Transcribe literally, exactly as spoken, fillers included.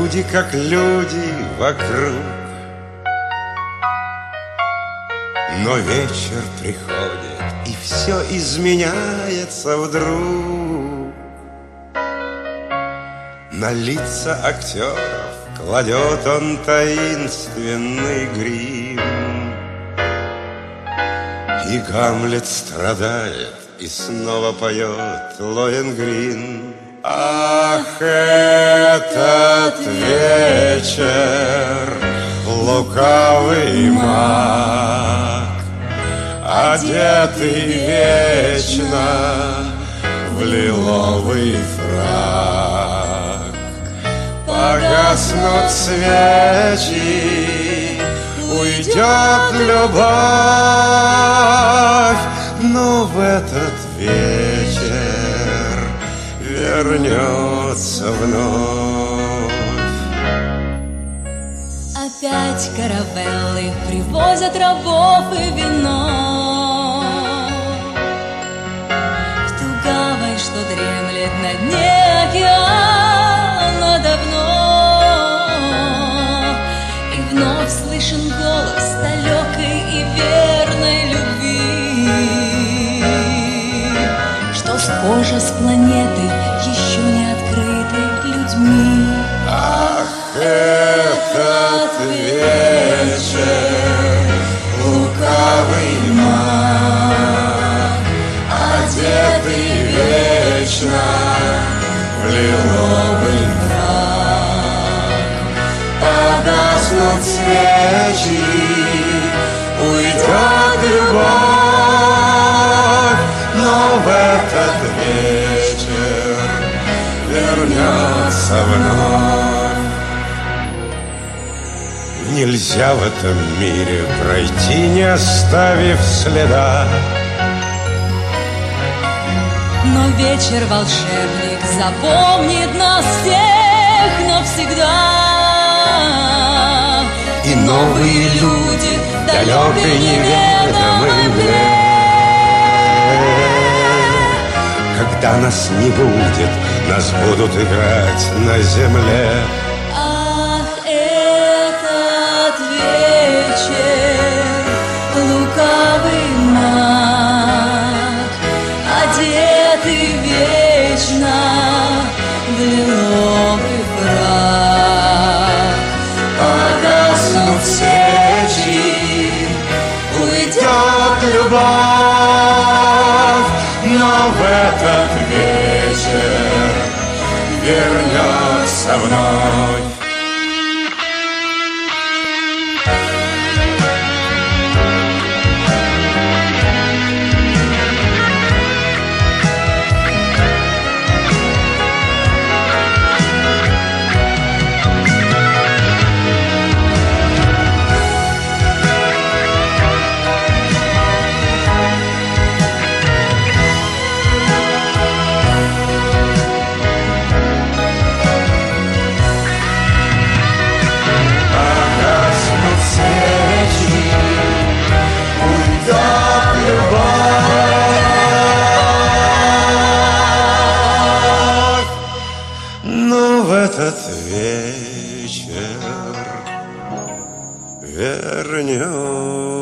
люди как люди вокруг. Но вечер приходит, и все изменяется вдруг. На лица актеров кладет он таинственный грим, и Гамлет страдает и снова поет Лоенгрин. Ах, этот вечер, лукавый маг, одетый вечно в лиловый фрак. Погаснут свечи, уйдет любовь, но в этот вечер вернется вновь. Опять каравеллы привозят рабов и вино в ту гавань, что дремлет на дне океана давно. И вновь слышен голос далекой и верной любви, что схожа с планетой, еще не открытой людьми. Ах, этот вечер, лукавый маг, одетый вечно в лиловый фрак. Погаснут свечи, уйдет любовь, но в этот вечер вернется вновь. Нельзя в этом мире пройти, не оставив следа. Но вечер волшебник запомнит нас всех навсегда. И новые люди в далекой неведомой мгле. Когда нас не будет, нас будут играть на земле. Ах, этот вечер, лукавый маг, одетый вечно в лиловый фрак. Погаснут свечи, уйдет любовь, но в этот вечер вернется вновь. Этот вечер вернется